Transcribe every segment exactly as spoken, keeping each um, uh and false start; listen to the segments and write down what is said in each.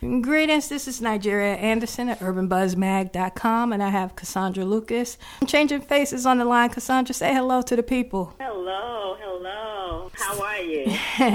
Greetings, this is Nigeria Anderson at urban buzz mag dot com, and I have Cassandra Lucas. I'm changing faces on the line. Cassandra, say hello to the people. Hello, hello. How are you?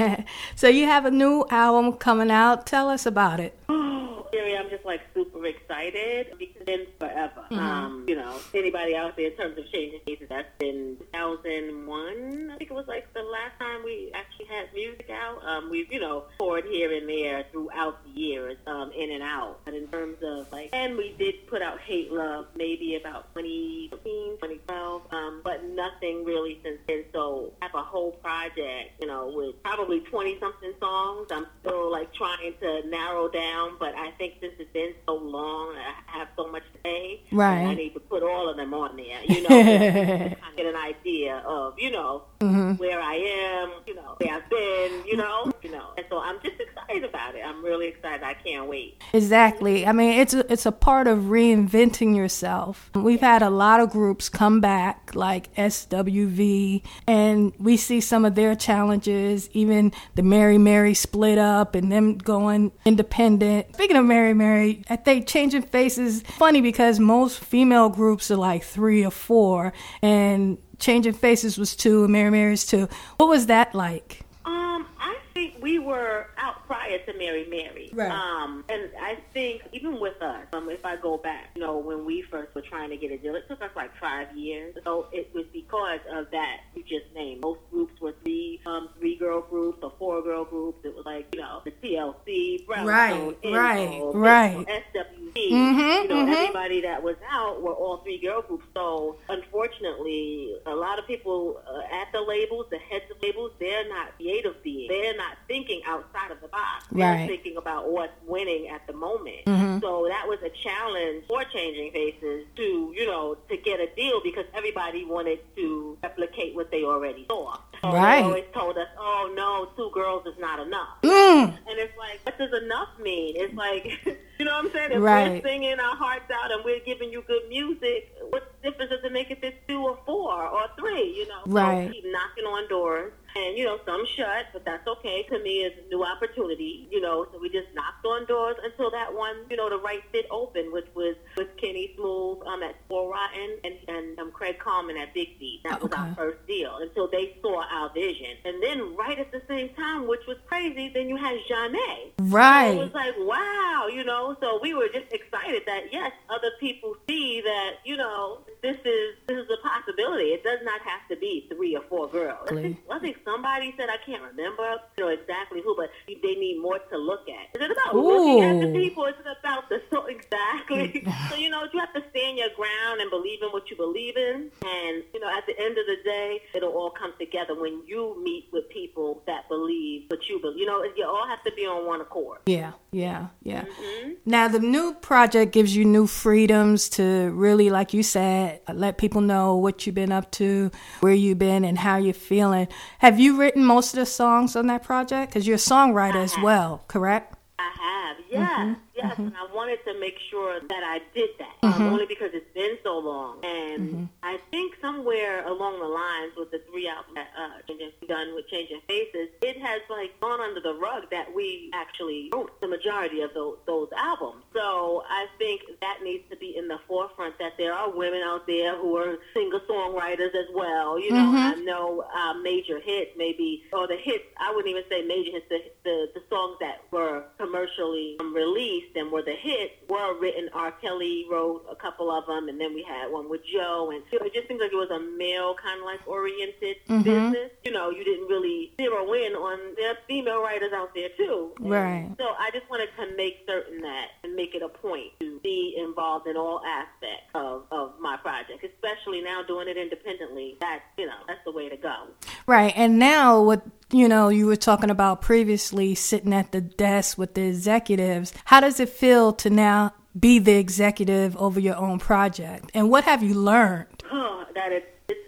So you have a new album coming out. Tell us about it. Oh, Jerry, I'm just like super excited because it's been forever. Mm-hmm. Um, you know, anybody out there in terms of changing faces, that's been two thousand one. I think it was like the last time we actually had music out. Um, we've, you know, toured here and there throughout the years, um, in and out. But in terms of like, and we did put out Hate Love maybe about twenty fifteen, twenty twelve, um, but nothing really since then. So I have a whole project, you know, with probably twenty something songs. I'm still like trying to narrow down, but I think since it's been so long, I have so much to say. Right. I need to put all of them on there, you know, to kind of get an idea of, you know, mm-hmm. where I am, you know, where I've been, you know, you know. And so I'm just excited about it. I'm really excited. I can't wait. Exactly. I mean, it's a, it's a part of reinventing yourself. We've had a lot of groups come back, like S W V, and we see some of their challenges, even the Mary Mary split up and them going independent. Speaking of Mary Mary, I think Changing Faces, funny because most female groups are like three or four, and Changing Faces was two, and Mary Mary's two. What was that like? Um, I think we were out prior to Mary Mary. Right. Um, and I think even with us, um, if I go back, you know, when we first were trying to get a deal, it took us like five years. So it was because of that you just named. Most groups were three, um, three girl groups or four girl groups. It was like, you know, the T L C, Brownstone, right, right, Enzo, right. S W V. Mm-hmm, you know, mm-hmm. everybody that was out were all three girl groups. So unfortunately, a lot of people uh, at the labels, the heads of labels, they're not creative beings. They're not thinking outside of the box. They're right. thinking about what's winning at the moment. Mm-hmm. So that was a challenge for Changing Faces to, you know, to get a deal because everybody wanted to replicate what they already saw. So right. They always told us, oh, no, two girls is not enough. Mm. And it's like, what does enough mean? It's like, you know what I'm saying? If right. we're singing our hearts out and we're giving you good music, what difference does it make if it's two or four or three, you know? Right. So keep knocking on doors. And, you know, some shut, but that's okay. To me, it's a new opportunity, you know, so we just knocked on doors until that one, you know, the right fit opened, which was with Kenny Smooth um, at Spoil Rotten and, and um, Craig Coleman at Big Beat. That was okay. our first deal until they saw our vision. And then right at the same time, which was crazy, then you had Zhané. Right. So it was like, wow, you know, so we were just excited that, yes, other people see that, you know, this is this is a possibility. It does not have to be three or four girls. I think, I think somebody said, I can't remember you know exactly who, but they need more to look at. Is it about Ooh. looking at the people? Is it about the so exactly? So, you know, you have to stand your ground and believe in what you believe in. And, you know, at the end of the day, it'll all come together when you meet with people that believe what you believe. You know, you all have to be on one accord. Yeah, yeah, yeah. Mm-hmm. Now, the new project gives you new freedoms to really, like you said, let people know what you've been up to, where you've been, and how you're feeling. Have you written most of the songs on that project? Because you're a songwriter as well, correct? I have, yes, mm-hmm. yes, mm-hmm. and I wanted to make sure that I did that, mm-hmm. um, only because it's been so long, and mm-hmm. I think somewhere along the lines with the three albums that uh, done with Changing Faces, it has like gone under the rug that we actually wrote the majority of those, those albums. So I think that needs to be in the forefront, that there are women out there who are singer-songwriters as well. You know, mm-hmm. I know uh, major hits, maybe, or the hits, I wouldn't even say major hits, the, the, the songs that were commercially um, released and were the hits were written. R. Kelly wrote a couple of them, and then we had one with Joe, and you know, it just seems like it was a male kind of like oriented mm-hmm. business. You know, you didn't really zero in on there are female writers out there too. And right. so I just wanted to make certain that and make it a point to be involved in all aspects of, of my project, especially now doing it independently. That's, you know, that's the way to go. Right. And now what, you know, you were talking about previously sitting at the desk with the executives. How does it feel to now be the executive over your own project? And what have you learned? Oh, that it's, it's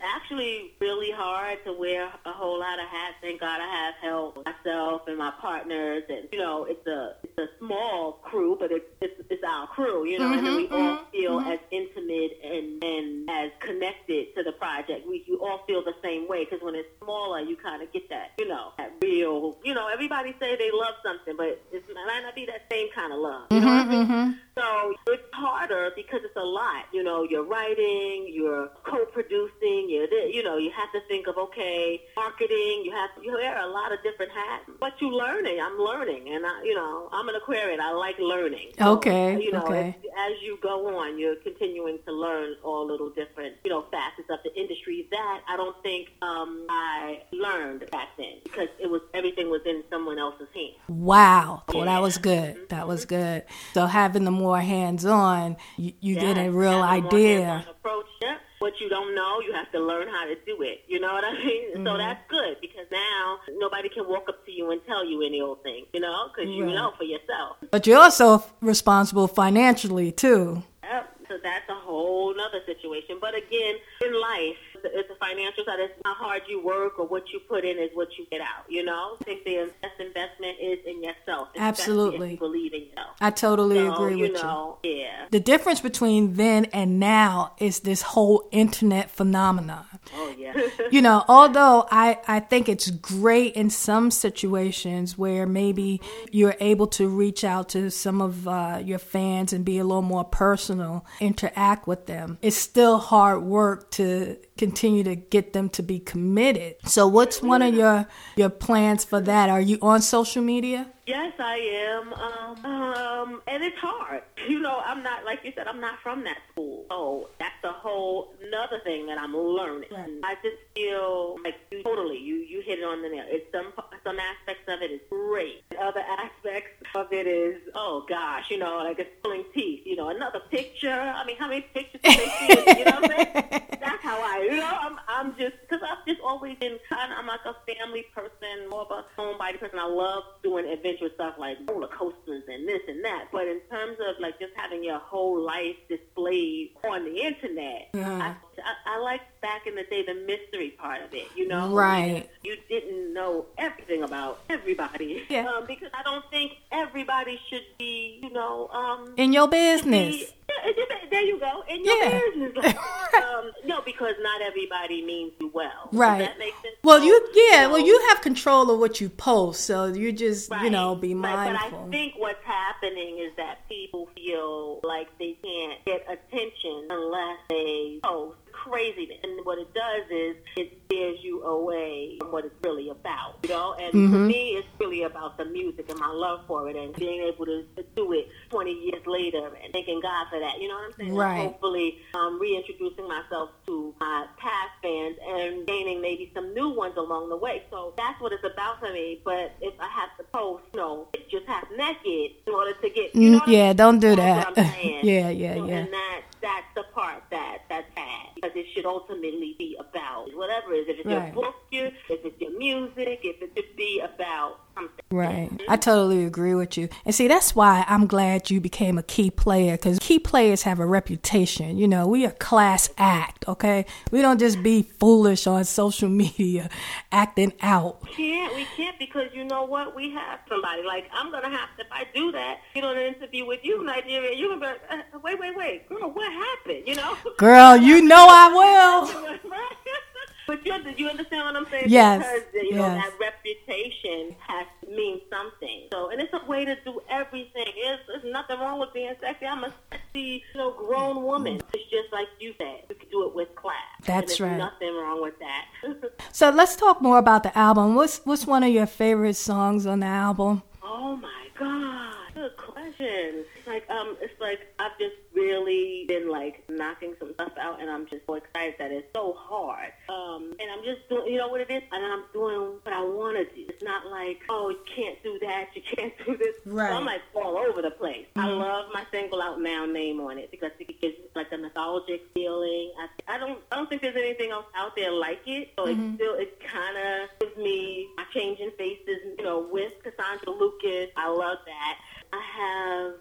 actually really hard to wear a whole lot of hats. Thank God I have help myself and my partners, and you know, it's a it's a small crew, but it's it's, it's our crew, you know, mm-hmm, and then we mm-hmm, all feel mm-hmm. as intimate and, and as connected to the project. We you all feel the same way, because when it's smaller, you kind of get that, you know, that real, you know, everybody say they love something, but it might not be that same kind of love. You know mm-hmm, what I mean? Mm-hmm. So it's harder because it's a lot. You know, you're writing, you're co-producing, you're, you know, you have to think of, okay, marketing, you have to, you wear a lot of different hats. But you learning, I'm learning, and I, you know, I'm an Aquarian. I like learning. So, okay. You know, okay. as, as you go on, you're continuing to learn all little different, you know, facets of the industry that I don't think um, I learned back then, because it was everything was in someone else's hands. Wow. Yeah. Well, that was good. Mm-hmm. That was good. So having the more hands-on, you, you yeah, get a real having idea. Approach. Yeah. What you don't know, you have to learn how to do it. You know what I mean? Mm-hmm. So that's good, because now nobody can walk up to you and tell you any old thing, you know, because you right. know for yourself. But you're also responsible financially, too. Yep. So that's a whole nother situation. But again, in life, it's a financial side. It's how hard you work or what you put in is what you get out, you know? I think the best investment is in yourself. Absolutely. If you believe in yourself. I totally so, agree you with know, you. Yeah. The difference between then and now is this whole internet phenomenon. Oh, yeah. You know, although I, I think it's great in some situations where maybe you're able to reach out to some of uh, your fans and be a little more personal, interact with them, it's still hard work to continue to get them to be committed. So what's one of your, your plans for that? Are you on social media? Yes, I am. Um, um, and it's hard. You know, I'm not, like you said, I'm not from that school. So that's a whole another thing that I'm learning. Right. I just feel like you totally, you, you hit it on the nail. It's some, some aspects of it is great. Other aspects of it is, oh gosh, you know, like it's pulling teeth. You know, another picture. I mean, how many pictures do they see? You know what I'm saying? That's how I, you know, I'm, I'm just, because I've just always been kind of, I'm like a family person, more of a homebody person. I love doing adventures. Stuff like roller coasters and this and that, but in terms of like just having your whole life displayed on the internet, uh-huh. I, I, I like back in the day the mystery part of it, you know, right? You didn't know everything about everybody, yeah. um, because I don't think everybody should be, you know, um, in your business. Be, yeah, there you go, in your yeah. business. um, no, because not everybody means you well. Right. Does that make sense? Well, you yeah. You know, well, you have control of what you post, so you just right. you know be mindful. But, but I think what's happening is that people feel like they can't get attention unless they post craziness. And what it does is it scares you away from what it's really about, you know? And mm-hmm. for me, it's really about the music and my love for it and being able to do it twenty years later and thanking God for that, you know what I'm saying? Right. And hopefully um, reintroducing myself to my past fans and gaining maybe some new ones along the way. So that's what it's about for me. But if I have to post, you know, just half naked in order to get, you know what yeah, I mean? don't do that's that. What I'm saying. yeah, yeah, so, yeah. And that, that's the part that, that's bad. Because it should ultimately be about whatever it is. If it's right. your book, if it's your music, if it should be about something. Right. I totally agree with you. And see, that's why I'm glad you became a key player, because key players have a reputation. You know, we a class act, okay? We don't just be foolish on social media acting out. We can't. We can't because you know what? We have somebody. Like, I'm going to have to, if I do that, you know, an interview with you, Nigeria, you're going to be like, uh, wait, wait, wait. Girl, what happened? You know? Girl, you know I will. But you, you understand what I'm saying? Yes. Because, you know, yes. that reputation has to mean something. So, and it's a way to do everything. It's, there's nothing wrong with being sexy. I'm a sexy, you know, grown woman. It's just like you said. You can do it with class. That's and right. There's nothing wrong with that. So let's talk more about the album. What's what's one of your favorite songs on the album? Oh my God. Good question. It's like um, it's like I've just really been like knocking some stuff out, and I'm just so excited that it's so hard. Um, and I'm just doing, you know what it is, and I'm doing what I want to do. It's not like, oh, you can't do that, you can't do this. Right. So I'm like all over the place. Mm-hmm. I love my single out now name on it because it gives like a nostalgic feeling. I, I don't, I don't think there's anything else out there like it. So mm-hmm. it still, it kind of gives me my changing faces, you know, with Cassandra Lucas. I love that. I have a couple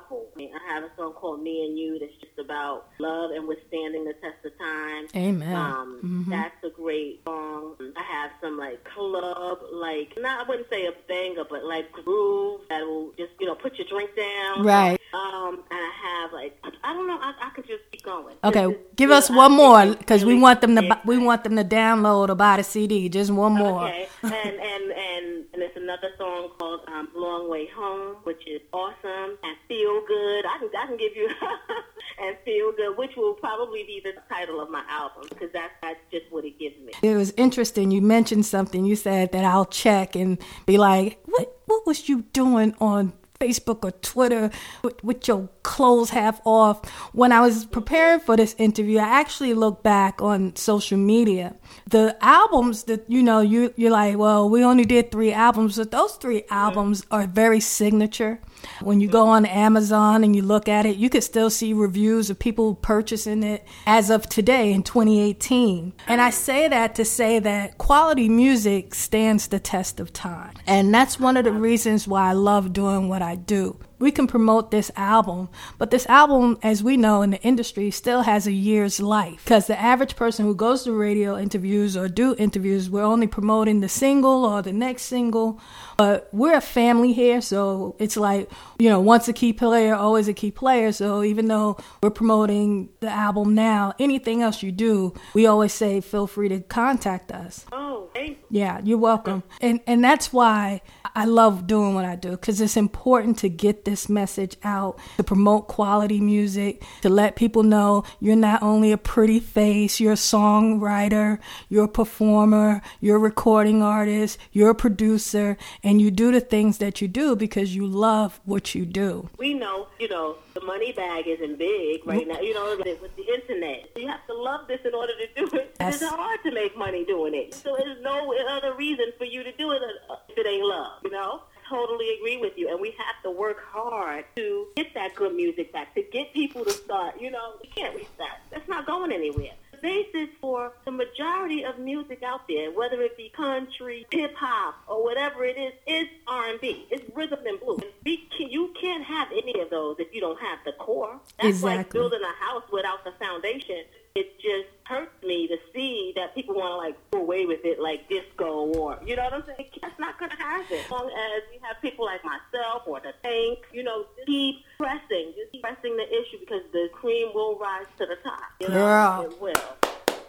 powerful. I mean, I have a song called Me and You that's just about love and withstanding the test of time. Amen. Um, mm-hmm. That's a great song. I have some like club, like, not, I wouldn't say a banger, but like groove that will just, you know, put your drink down. Right. Um, and I have like, I don't know, I, I could just keep going. Okay, this, give this, us one more, because really we want them to buy, we want them to download or buy the C D. Just one more. Okay, and and and and it's another song called um, "Long Way Home," which is awesome, and "Feel Good." I can I can give you and "Feel Good," which will probably be the title of my album, because that's that's just what it gives me. It was interesting. You mentioned something. You said that I'll check and be like, "What what was you doing on Facebook or Twitter with, with your clothes half off?" When I was preparing for this interview, I actually looked back on social media. The albums that, you know, you, you're like, well, we only did three albums, but those three albums are very signature. When you go on Amazon and you look at it, you could still see reviews of people purchasing it as of today in twenty eighteen. And I say that to say that quality music stands the test of time. And that's one of the reasons why I love doing what I do. We can promote this album, but this album, as we know in the industry, still has a year's life, because the average person who goes to radio interviews or do interviews, we're only promoting the single or the next single. But we're a family here, so it's like, you know, once a key player, always a key player. So even though we're promoting the album now, anything else you do, we always say feel free to contact us. Oh, thank you. Yeah, you're welcome. And and that's why I love doing what I do, because it's important to get this message out, to promote quality music, to let people know you're not only a pretty face, you're a songwriter, you're a performer, you're a recording artist, you're a producer, and you do the things that you do because you love what you do. We know, you know, the money bag isn't big right now, you know, with the internet. You have to love this in order to do it. Yes. It's hard to make money doing it. So there's no other reason for you to do it if it ain't love, you know? Totally agree with you, and we have to work hard to get that good music back, to get people to start, you know, we can't restart. That's not going anywhere. The basis for the majority of music out there, whether it be country, hip-hop, or whatever it is, is R and B. It's rhythm and blues. We can, you can't have any of those if you don't have the core. That's Exactly. like building a house without the foundation. It just hurts me to see that people want to, like, go away with it like disco or, you know what I'm saying? That's not going to happen. As long as we have people like myself or the Tank, you know, just keep pressing. Just keep pressing the issue, because the cream will rise to the top. You know? Girl. It will.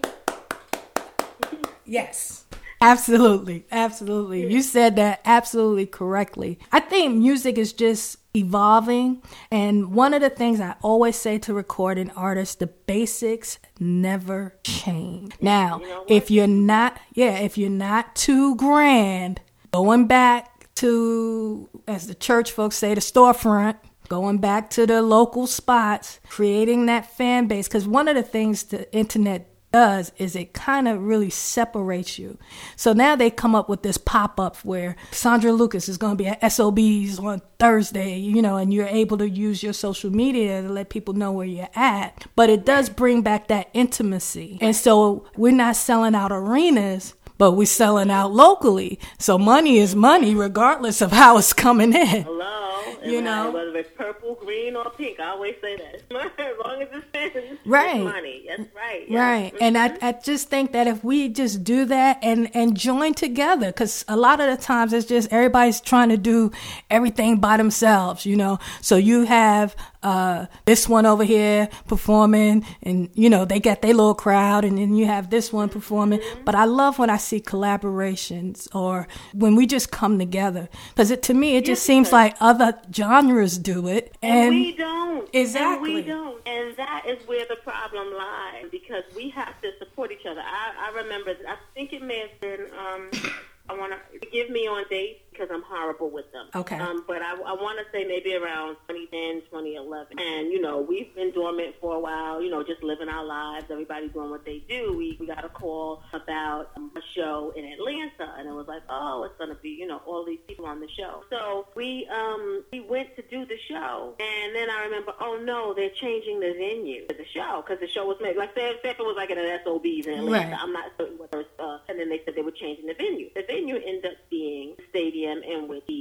Yes. Absolutely. Absolutely. You said that absolutely correctly. I think music is just evolving. And one of the things I always say to recording artists, the basics never change. Now, you know what? if you're not, yeah, if you're not too grand, going back to, as the church folks say, the storefront, going back to the local spots, creating that fan base. Because one of the things the internet does is it kind of really separates you. So now they come up with this pop-up where Sandra Lucas is going to be at S O B's on Thursday, you know, and you're able to use your social media to let people know where you're at. But it does bring back that intimacy. And so we're not selling out arenas, but we're selling out locally. So money is money regardless of how it's coming in. Hello. You know, whether it's purple, green, or pink, I always say that. As long as it's, it's right. money. That's right. Yeah. Right. And I, I just think that if we just do that and, and join together, because a lot of the times it's just everybody's trying to do everything by themselves, you know. So you have uh, this one over here performing, and, you know, they got their little crowd, and then you have this one performing. Mm-hmm. But I love when I see collaborations or when we just come together, because it, to me, it just yes, seems like other genres do it. And, and we don't. Exactly. And we don't. And that is where the problem lies, because we have to support each other. I, I remember, I think it may have been, um, I want to forgive me on dates because I'm horrible with them. Okay. Um, but I, I want to say maybe around twenty ten, twenty eleven. And, you know, we've been dormant for a while, you know, just living our lives, everybody doing what they do. We, we got a call about um, a show in Atlanta, and it was like, oh, it's going to be, you know, all these people on the show. So we um we went to do the show, and then I remember, oh, no, they're changing the venue for the show, because the show was made, like, say, say if it was like at an S O B's in Atlanta. Right. I'm not certain what it was, uh, and then they said they were changing the venue. The venue ended up being the stadium in which the, which the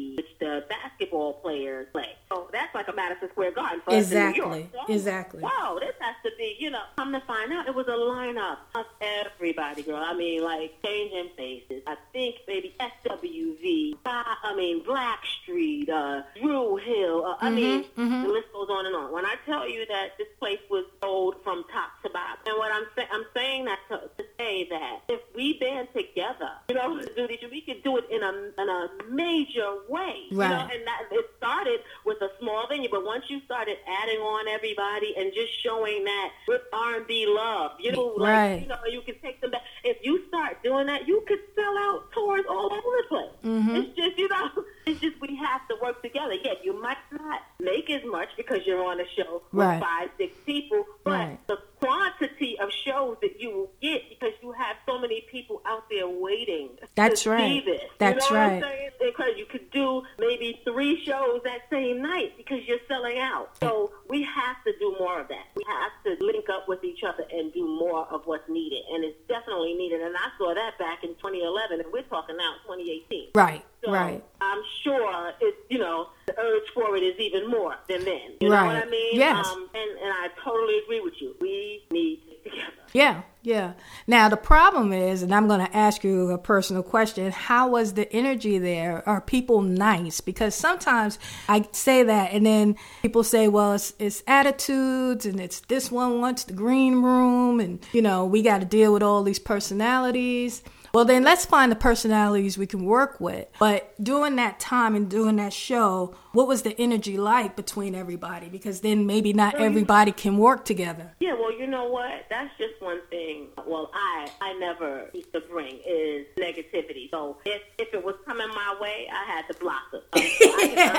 the basketball players play. So that's like a Madison Square Garden for exactly. us in New York. So, exactly. Wow, this has to be, you know, come to find out, it was a lineup of everybody, girl. I mean, like, changing faces. I think maybe S W V, I mean, Blackstreet, uh, Drew Hill. Uh, I mm-hmm, mean, mm-hmm. the list goes on and on. When I tell you that this place was sold from top to bottom, and what I'm saying, I'm saying that to, to say that if we band together, you know, do these, we could do it in a in a major way, right. you know, and that it started with a small venue, but once you started adding on everybody and just showing that with R and B love, you know, like, right. you know, you can take them back. If you start doing that, you could sell out tours all over the place. Mm-hmm. It's just, you know, it's just we have to work together. Yeah, you might not make as much because you're on a show with right. five, six people, but right. the quantity of shows that you will get because you have so many people out there waiting That's to right. see this. That's you know right. What I'm saying? Because you could do maybe three shows that same night because you're selling out. So we have to do more of that. We have to link up with each other and do more of what's needed, and it's definitely needed. And I saw that back in twenty eleven, and we're talking now twenty eighteen. Right. So right. I'm sure it's, you know, the urge for it is even more than then. You right. know what I mean? Yes. Um, and, and I totally agree with you. We need to get together. Yeah, yeah. Now, the problem is, and I'm going to ask you a personal question, how was the energy there? Are people nice? Because sometimes I say that, and then people say, well, it's, it's attitudes, and it's this one wants the green room, and, you know, we got to deal with all these personalities. Well, then let's find the personalities we can work with. But during that time and during that show, what was the energy like between everybody? Because then maybe not everybody can work together. Yeah, well, you know what? That's just one thing. Well, I I never used to bring is negativity. So if, if it was coming my way, I had to block it. Um, so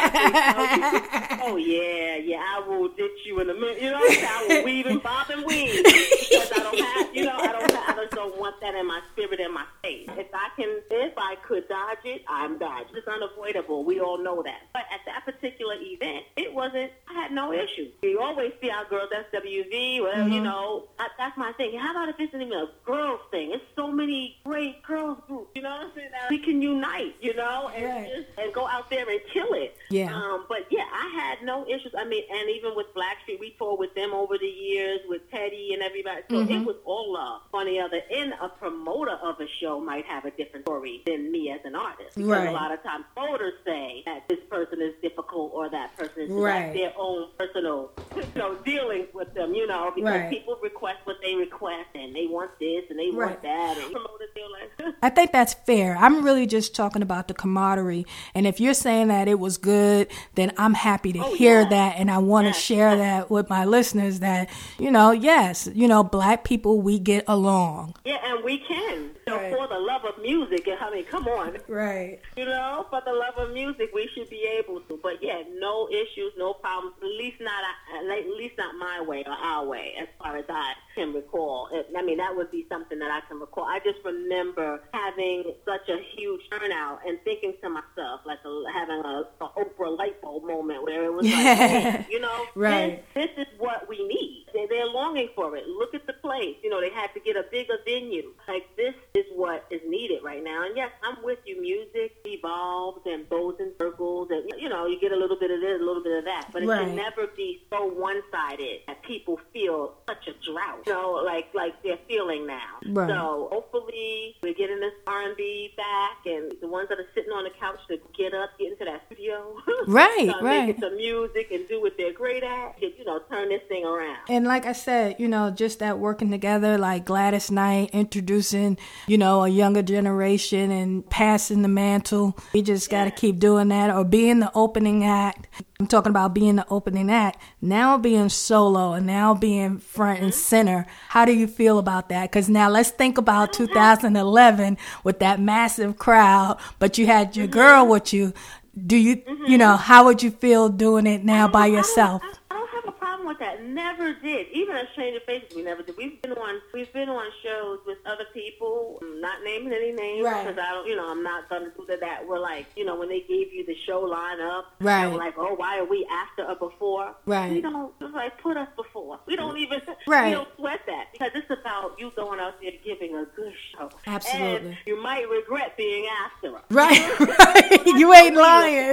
I can, oh, yeah, yeah, I will ditch you in a minute. You know what I'm saying? I will weave and bob and weave because I don't have, you know, I don't have, I just don't want that in my spirit and my face. If I can, if I could dodge it, I'm dodging. It's unavoidable. We all know that. But at that particular event, it wasn't, I had no issue. We always see our girls, S W V, whatever, mm-hmm. you know. I, that's my thing. How about if it's even a girls thing? It's so many great girls groups, you know what I'm saying? We can unite, you know, and right. just and go out there and kill it. Yeah. Um, but yeah, I had no issues. I mean, and even with Blackstreet, we toured with them over the years, with Teddy and everybody. So mm-hmm. it was all love. On the other end, a promoter of a show might have a different story than me as an artist. Because right. a lot of times voters say that this person is difficult or that person is right. their own personal, you know, dealings with them, you know, because right. people request what they request and they want this and they right. want that, and promoters feel like I think that's fair. I'm really just talking about the camaraderie, and if you're saying that it was good, then I'm happy to oh, hear yeah. that, and I want to yes. share that with my listeners that, you know, yes, you know, black people, we get along. Yeah, and we can. So right. for the love of music, I mean, come on. Right. You know, for the love of music, we should be able to. But yeah, no issues, no problems. At least not, at least not my way or our way, as far as I can recall. I mean, that would be something that I can recall. I just remember having such a huge turnout and thinking to myself, like a, having a, a Oprah light bulb moment where it was like, hey, you know, right. this, this is what we need. They're, they're longing for it. Look at the place. You know, they had to get a bigger venue. Like, this is what is needed right now. And yes, I'm with you. Music evolves and goes in circles, and you know, you get a little bit of this, a little bit of that, but it right. can never be so one-sided that people feel such a drought. You know, like like they're feeling now. Right. So hopefully we're getting this R and B back, and the ones that are sitting on the couch to get up, get into that studio, right, uh, right, make it some music and do what they're great at. You know, turn this thing around. And like I said, you know, just that working together, like Gladys Knight introducing, you know, a younger generation and passing the mantle. We just got to keep doing that, or being the opening act. I'm talking about being the opening act, now being solo and now being front and center. How do you feel about that? Because now let's think about two thousand eleven with that massive crowd, but you had your girl with you. Do you, you know, how would you feel doing it now by yourself? I don't, I don't have a problem with that. Never did. Even at Stranger Faces, we never did. We've been on, we've been on shows with other people. I'm not naming any names right. because I don't, you know, I'm not gonna do that. We're like, you know, when they gave you the show lineup, right? We're like, oh, why are we after or before? Right. We don't just like put us before. We don't even, right. we don't sweat that because it's about you going out there giving a good show. Absolutely. And you might regret being after us. Right. Right. You ain't lying.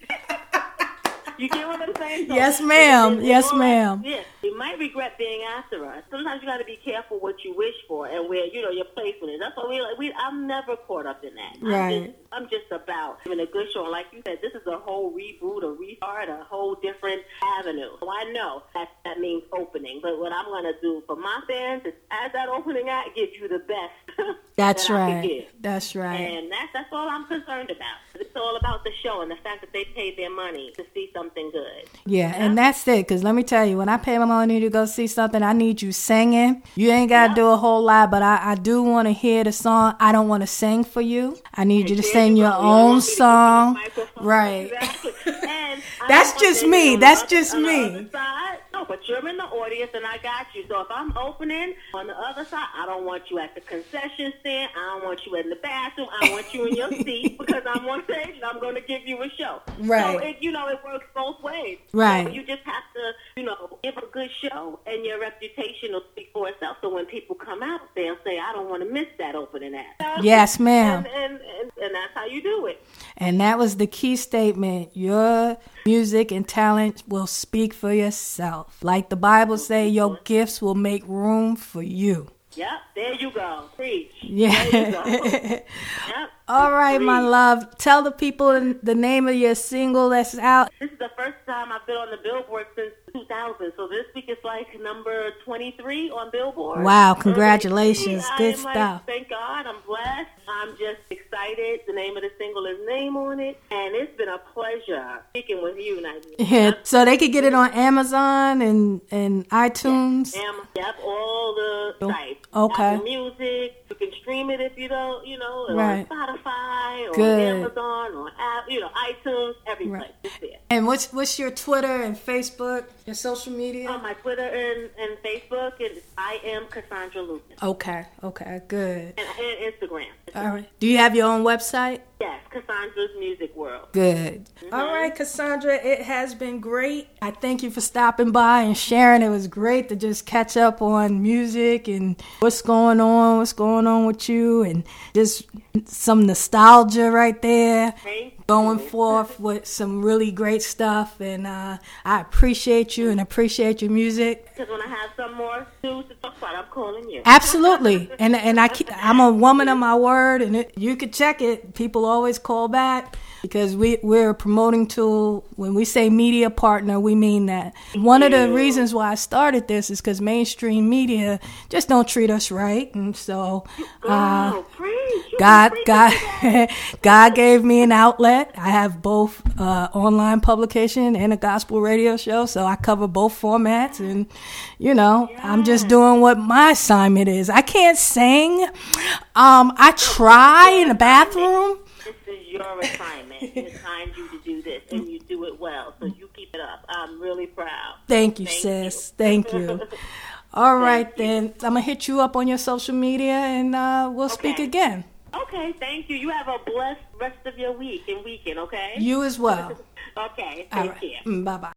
You get what I'm saying? So yes, ma'am. it, it, yes, it, ma'am. Yeah, you might regret being after us. Sometimes you got to be careful what you wish for and where you know your placement is. That's why we like. We I'm never caught up in that. Right. I'm just, I'm just about having a good show. And like you said, this is a whole reboot, a restart, a whole different avenue. So I know that that means opening. But what I'm gonna do for my fans is, as that opening act, give you the best. That's that I right. can give. That's right. And that's that's all I'm concerned about. It's all about the show and the fact that they paid their money to see something good. Yeah, yeah. And that's it. Because let me tell you, when I pay my money to go see something, I need you singing. You ain't got to yep. do a whole lot, but I, I do want to hear the song. I don't want to sing for you. I need and you to sing you your own you song. Right. Exactly. And that's just me. That's just on me. The other side, no, but you're in the audience and I got you. So if I'm opening on the other side, I don't want you at the concession stand. I don't want you in the bathroom. I want you in your seat because I'm on stage and I'm going to give you a show. Right. So, it, you know, it works both ways. Right. So you just have to, you know, give a good show and your reputation will speak for itself. So when people come out, they'll say, I don't want to miss that opening act. Yes, ma'am. And, and, and, and that's how you do it. And that was the key statement. Your music and talent will speak for yourself. Like the Bible say, your gifts will make room for you. Yep, there you go. Preach. Yeah. There you go. Yep. All right, Preach. My love. Tell the people the name of your single that's out. This is the first time I've been on the Billboard since two thousand. So this week is like number twenty-three on Billboard. Wow, congratulations. I Good am stuff. Like, thank God. I'm blessed. I'm just excited. The name of the single is Name on it. And it's been a pleasure speaking with you, Nadine. Yeah, so they could get it on Amazon and, and iTunes? Yep, Am- yep all the sites. Okay. Apple Music. You can stream it if you don't, you know, right. on Spotify or Good. Amazon or app, you know, iTunes, every right. place. It's there. And what's what's your Twitter and Facebook, your social media? On my Twitter and, and Facebook, it's I am Cassandra Lucas. Okay, okay, good. And, and Instagram. All right. Do you have your own website? Yes, Cassandra's Music World. Good. Mm-hmm. All right, Cassandra, it has been great. I thank you for stopping by and sharing. It was great to just catch up on music and what's going on, what's going on with you, and just some nostalgia right there. Thank Going forth with some really great stuff, and uh, I appreciate you and appreciate your music. Because when I have some more news to talk about, I'm calling you. Absolutely, and and I keep, I'm a woman of my word, and it, you could check it. People always call back because we we're a promoting tool. When we say media partner, we mean that. One of the reasons why I started this is because mainstream media just don't treat us right, and so uh, God God God gave me an outlet. I have both uh, online publication and a gospel radio show, so I cover both formats, and you know, yeah. I'm just doing what my assignment is. I can't sing. Um, I try in the bathroom. This is your assignment. It's assigned you to do this, and you do it well, so you keep it up. I'm really proud. Thank you, Thank sis. You. Thank you. All right, Thank then. You. I'm going to hit you up on your social media, and uh, we'll okay. speak again. Okay, thank you. You have a blessed rest of your week and weekend, okay? You as well. Okay, take All right. care. Mm, bye-bye.